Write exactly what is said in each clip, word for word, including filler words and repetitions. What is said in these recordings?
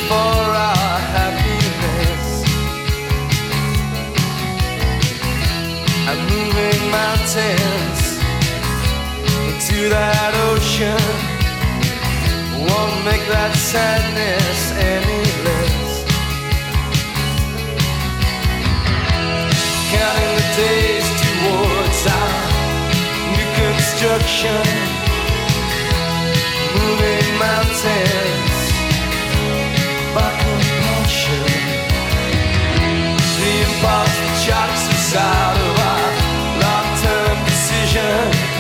for our happiness. I'm moving mountains into that ocean. Won't make that sadness any less. Counting the days towards our new construction. Moving mountains by compulsion. The impulse that shocks us out of our long-term decision.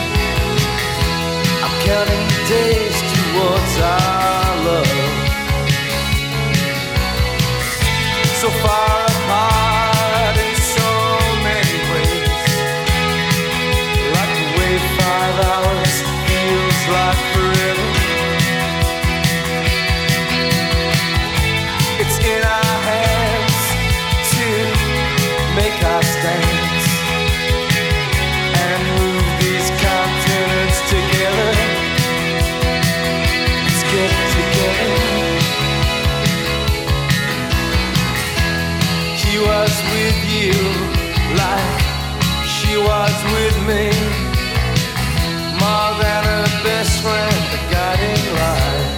I'm counting the days towards our love. So far apart in so many ways. Like the way five hours feels like forever. It's in our hands to make our stands and move these continents together. Let's get together. He was with you like she was with me. More than a best friend, a guiding light.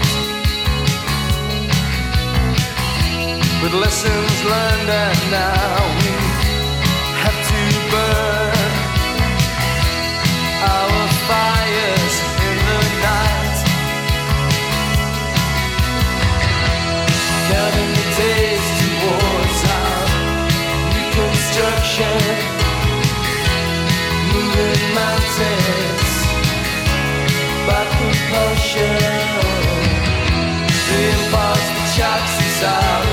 With lessons learned and now we have to burn our fires in the night. Counting the days towards our new construction. Moving mountains by compulsion. The impulse that shocks us out